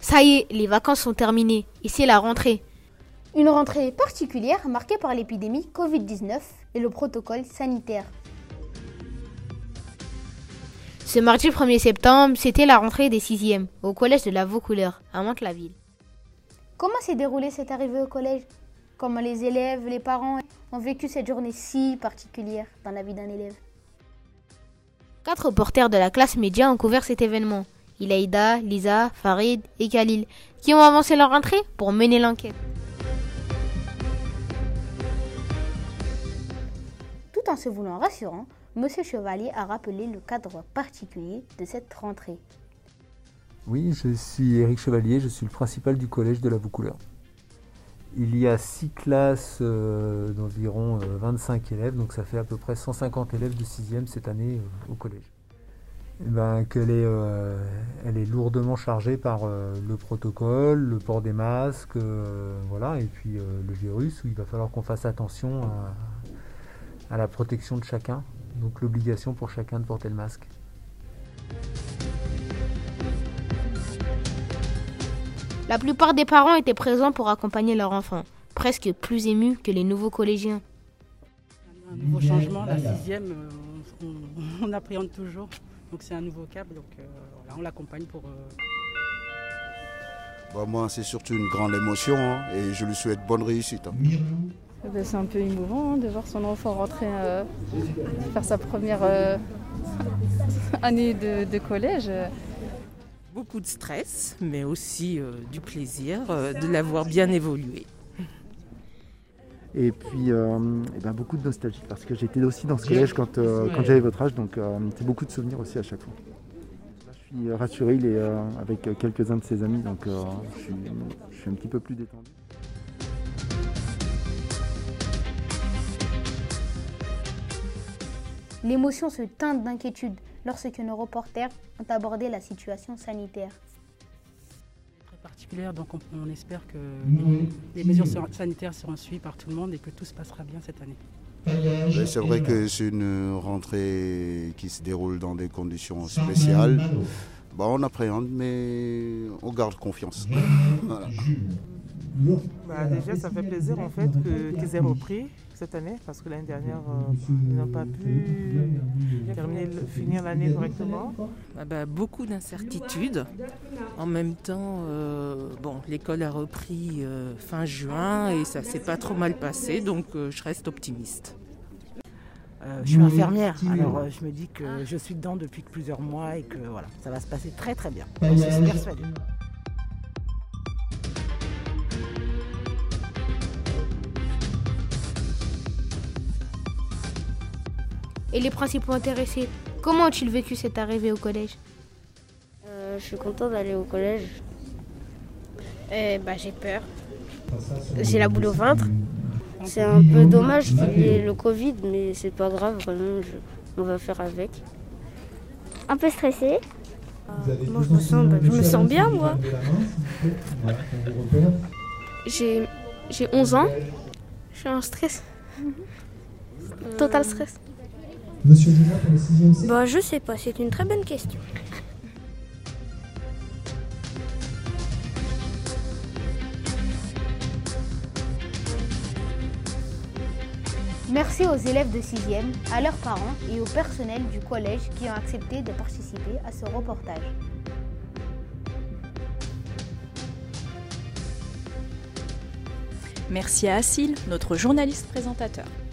Ça y est, les vacances sont terminées et c'est la rentrée. Une rentrée particulière marquée par l'épidémie Covid-19 et le protocole sanitaire. Ce mardi 1er septembre, c'était la rentrée des 6e au collège de la Vaucouleurs, à Mantes-la-Ville. Comment s'est déroulée cette arrivée au collège? Comment les élèves, les parents ont vécu cette journée si particulière dans la vie d'un élève? 4 reporters de la classe média ont couvert cet événement. Ilaïda, Lisa, Farid et Khalil, qui ont avancé leur rentrée pour mener l'enquête. Tout en se voulant rassurant, M. Chevalier a rappelé le cadre particulier de cette rentrée. Oui, je suis Éric Chevalier, je suis le principal du collège de la Vaucouleurs. Il y a 6 classes d'environ 25 élèves, donc ça fait à peu près 150 élèves de 6e cette année au collège. Elle est lourdement chargée par le protocole, le port des masques, et puis le virus, où il va falloir qu'on fasse attention à la protection de chacun, donc l'obligation pour chacun de porter le masque. La plupart des parents étaient présents pour accompagner leur enfant, presque plus émus que les nouveaux collégiens. Un nouveau changement, la 6e, on appréhende toujours. Donc c'est un nouveau cap, donc on l'accompagne pour... Moi, c'est surtout une grande émotion et je lui souhaite bonne réussite. C'est un peu émouvant de voir son enfant rentrer, faire sa première année de collège. Beaucoup de stress, mais aussi du plaisir de l'avoir bien évolué. Et puis beaucoup de nostalgie parce que j'étais aussi dans ce collège quand j'avais votre âge, donc c'est beaucoup de souvenirs aussi à chaque fois. Je suis rassuré, il est avec quelques-uns de ses amis, donc je suis un petit peu plus détendu. L'émotion se teinte d'inquiétude lorsque nos reporters ont abordé la situation sanitaire. Très particulière, donc on espère que les mesures sanitaires seront suivies par tout le monde et que tout se passera bien cette année. C'est vrai que c'est une rentrée qui se déroule dans des conditions spéciales. On appréhende, mais on garde confiance. Voilà. Déjà, ça fait plaisir en fait qu'ils aient repris cette année parce que l'année dernière, ils n'ont pas pu finir l'année correctement. Beaucoup d'incertitudes. En même temps, l'école a repris fin juin et ça s'est pas trop mal passé, donc je reste optimiste. Je suis infirmière, alors je me dis que je suis dedans depuis plusieurs mois et que ça va se passer très très bien. Je suis persuadée. Et les principaux intéressés, comment ont-ils vécu cette arrivée au collège? Je suis contente d'aller au collège. J'ai peur. J'ai la boule au ventre. C'est un peu dommage qu'il y ait le Covid, mais c'est pas grave, vraiment, on va faire avec. Un peu stressée. Moi, je me sens bien, moi. J'ai 11 ans. Je suis en stress. Total stress. Monsieur Dumas pour le 6e C. Je sais pas, c'est une très bonne question. Merci aux élèves de 6e, à leurs parents et au personnel du collège qui ont accepté de participer à ce reportage. Merci à Assil, notre journaliste présentateur.